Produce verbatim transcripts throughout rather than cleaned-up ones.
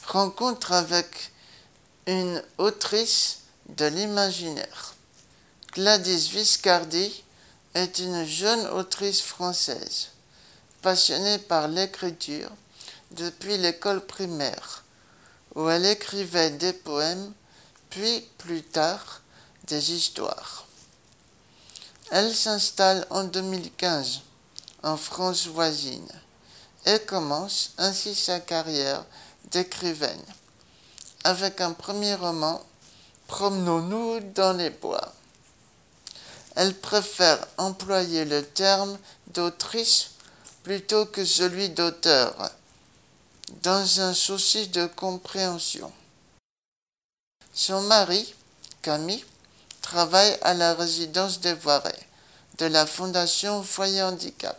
rencontre avec une autrice de l'imaginaire. Gladys Viscardi est une jeune autrice française, passionnée par l'écriture depuis l'école primaire, où elle écrivait des poèmes, puis plus tard des histoires. Elle s'installe en deux mille quinze en France voisine et commence ainsi sa carrière d'écrivaine avec un premier roman, Promenons-nous dans les bois. Elle préfère employer le terme d'autrice plutôt que celui d'auteur, dans un souci de compréhension. Son mari, Camille, travaille à la résidence des Voirets de la Fondation Foyer Handicap.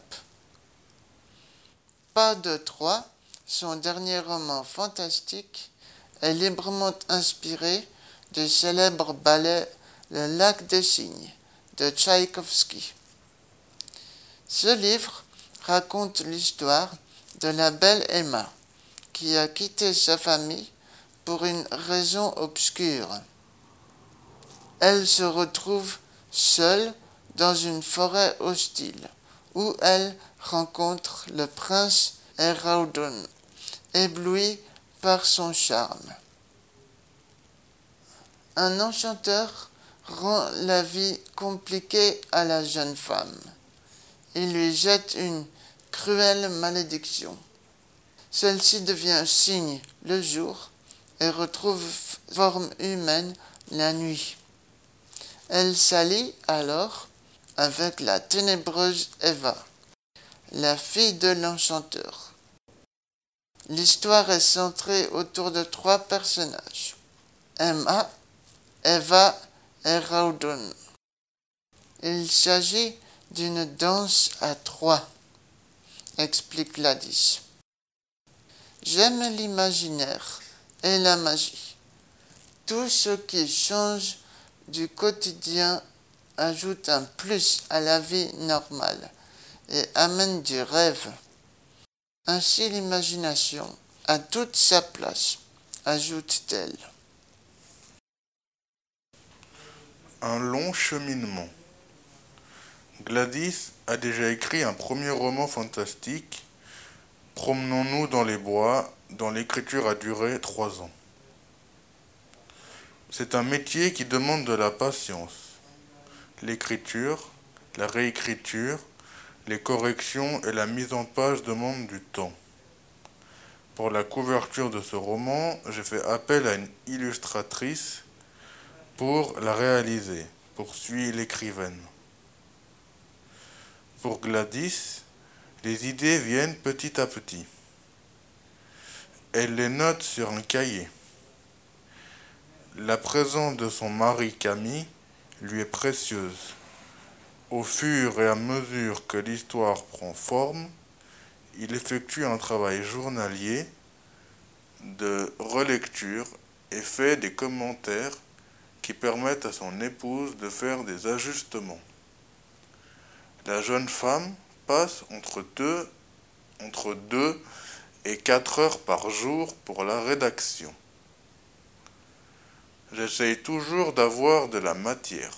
Pas de Trois, son dernier roman fantastique, est librement inspiré du célèbre ballet Le Lac des Cygnes de Tchaïkovski. Ce livre raconte l'histoire de la belle Emma, qui a quitté sa famille pour une raison obscure. Elle se retrouve seule dans une forêt hostile, où elle rencontre le prince Eraudon, ébloui par son charme. Un enchanteur rend la vie compliquée à la jeune femme. Il lui jette une cruelle malédiction. Celle-ci devient cygne le jour et retrouve forme humaine la nuit. Elle s'allie alors avec la ténébreuse Eva, la fille de l'enchanteur. L'histoire est centrée autour de trois personnages: Emma, Eva et Raudon. Il s'agit d'une danse à trois, explique Gladys. J'aime l'imaginaire et la magie. Tout ce qui change du quotidien ajoute un plus à la vie normale et amène du rêve. Ainsi l'imagination a toute sa place, ajoute-t-elle. Un long cheminement. Gladys a déjà écrit un premier roman fantastique, Promenons-nous dans les bois, dont l'écriture a duré trois ans. C'est un métier qui demande de la patience. L'écriture, la réécriture, les corrections et la mise en page demandent du temps. Pour la couverture de ce roman, j'ai fait appel à une illustratrice pour la réaliser, poursuit l'écrivaine. Pour Gladys, les idées viennent petit à petit. Elle les note sur un cahier. La présence de son mari Camille lui est précieuse. Au fur et à mesure que l'histoire prend forme, il effectue un travail journalier de relecture et fait des commentaires qui permettent à son épouse de faire des ajustements. La jeune femme passe entre deux, entre deux et quatre heures par jour pour la rédaction. J'essaye toujours d'avoir de la matière.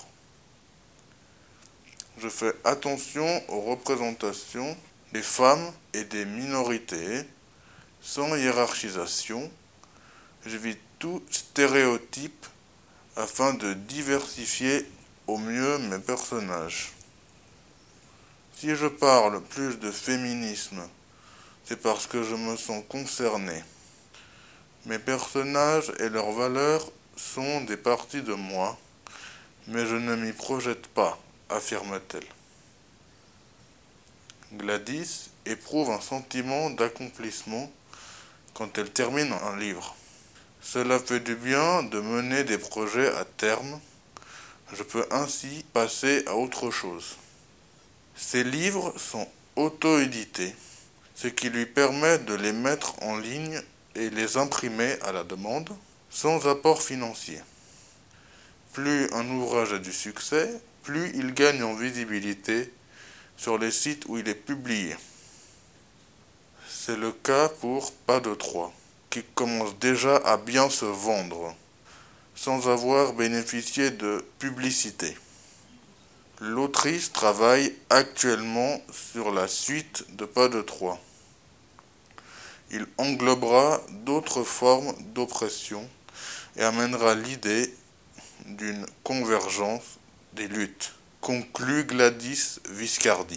Je fais attention aux représentations des femmes et des minorités, sans hiérarchisation. J'évite tout stéréotype afin de diversifier au mieux mes personnages. Si je parle plus de féminisme, c'est parce que je me sens concerné. Mes personnages et leurs valeurs sont des parties de moi, mais je ne m'y projette pas, affirme-t-elle. Gladys éprouve un sentiment d'accomplissement quand elle termine un livre. Cela fait du bien de mener des projets à terme. Je peux ainsi passer à autre chose. Ces livres sont auto-édités, ce qui lui permet de les mettre en ligne et les imprimer à la demande, sans apport financier. Plus un ouvrage a du succès, plus il gagne en visibilité sur les sites où il est publié. C'est le cas pour Pas de Trois. qui commence déjà à bien se vendre, sans avoir bénéficié de publicité. L'autrice travaille actuellement sur la suite de Pas de Troie. Il englobera d'autres formes d'oppression et amènera l'idée d'une convergence des luttes, conclut Gladys Viscardi.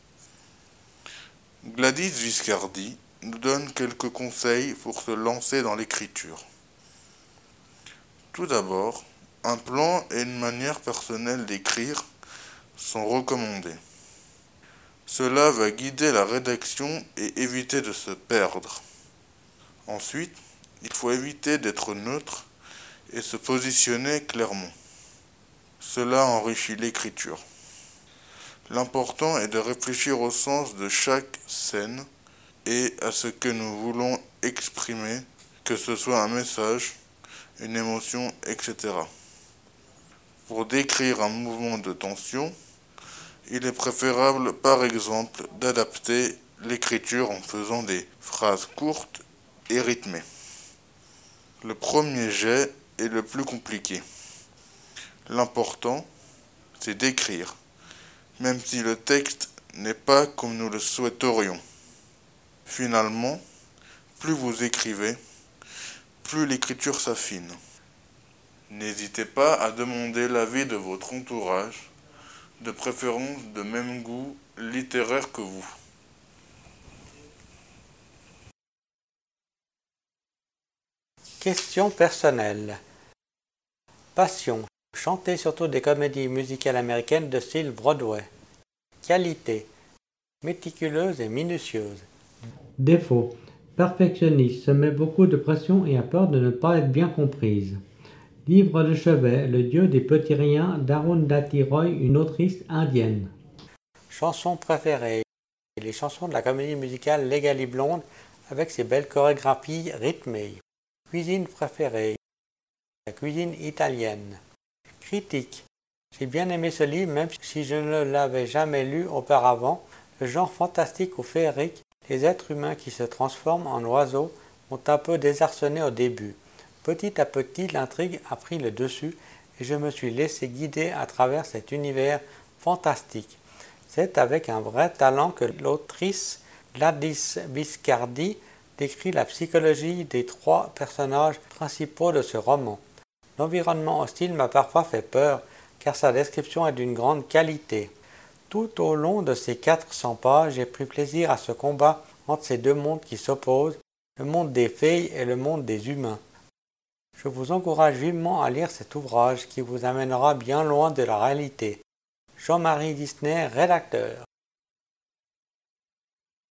Gladys Viscardi nous donne quelques conseils pour se lancer dans l'écriture. Tout d'abord, un plan et une manière personnelle d'écrire sont recommandés. Cela va guider la rédaction et éviter de se perdre. Ensuite, il faut éviter d'être neutre et se positionner clairement. Cela enrichit l'écriture. L'important est de réfléchir au sens de chaque scène et à ce que nous voulons exprimer, que ce soit un message, une émotion, et cetera. Pour décrire un mouvement de tension, il est préférable, par exemple, d'adapter l'écriture en faisant des phrases courtes et rythmées. Le premier jet est le plus compliqué. L'important, c'est d'écrire, même si le texte n'est pas comme nous le souhaiterions. Finalement, plus vous écrivez, plus l'écriture s'affine. N'hésitez pas à demander l'avis de votre entourage, de préférence de même goût littéraire que vous. Question personnelle. Passion. Chanter surtout des comédies musicales américaines de style Broadway. Qualité. Méticuleuse et minutieuse. Défaut. Perfectionniste, se met beaucoup de pression et a peur de ne pas être bien comprise. Livre de chevet, le dieu des petits riens d'Arundhati Roy, une autrice indienne. Chanson préférée. Les chansons de la comédie musicale Legally Blonde avec ses belles chorégraphies rythmées. Cuisine préférée. La cuisine italienne. Critique. J'ai bien aimé ce livre même si je ne l'avais jamais lu auparavant. Le genre fantastique ou féerique, les êtres humains qui se transforment en oiseaux m'ont un peu désarçonné au début. Petit à petit, l'intrigue a pris le dessus et je me suis laissé guider à travers cet univers fantastique. C'est avec un vrai talent que l'autrice Gladys Viscardi décrit la psychologie des trois personnages principaux de ce roman. L'environnement hostile m'a parfois fait peur, car sa description est d'une grande qualité. Tout au long de ces quatre cents pages, j'ai pris plaisir à ce combat entre ces deux mondes qui s'opposent, le monde des fées et le monde des humains. Je vous encourage vivement à lire cet ouvrage qui vous amènera bien loin de la réalité. Jean-Marie Disney, rédacteur.